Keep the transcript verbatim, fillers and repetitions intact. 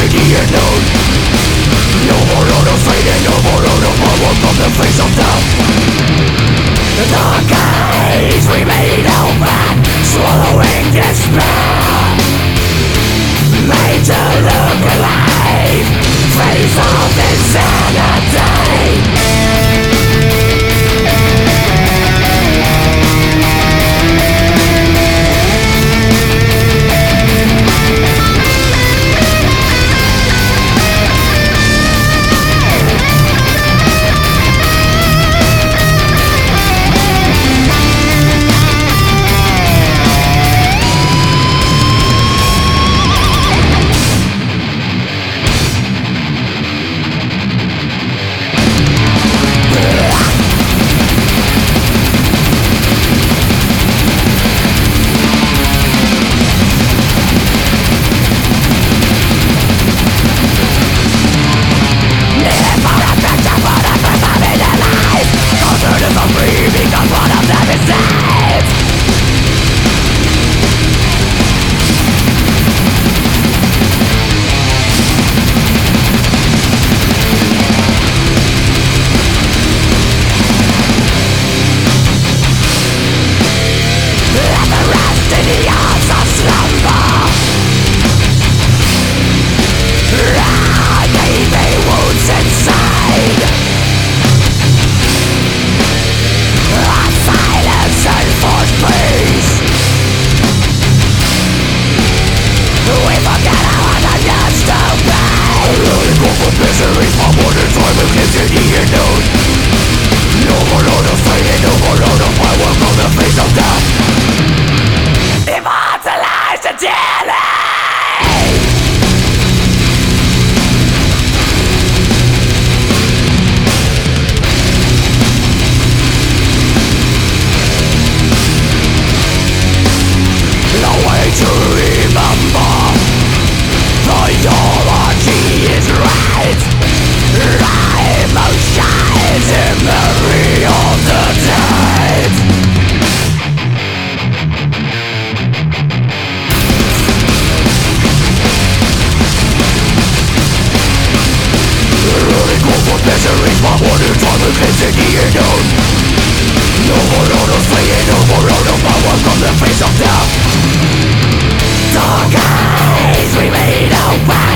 the unknown. No more out of fading, no more out of power from the face of death. The gates remain open, swallowing despair. Made to look alive, face of insanity. Misery's my modern time of lives in the unknown. No more out of fighting, no more out of power from the face of death. Immortalized the daily. The way to remember the eulogy is right. Emotions in memory of the dead. Running cold for miseries, my modern time lives in the unknown. No more out of fleeing, no more out of power from the face of death. Dark eyes remain open.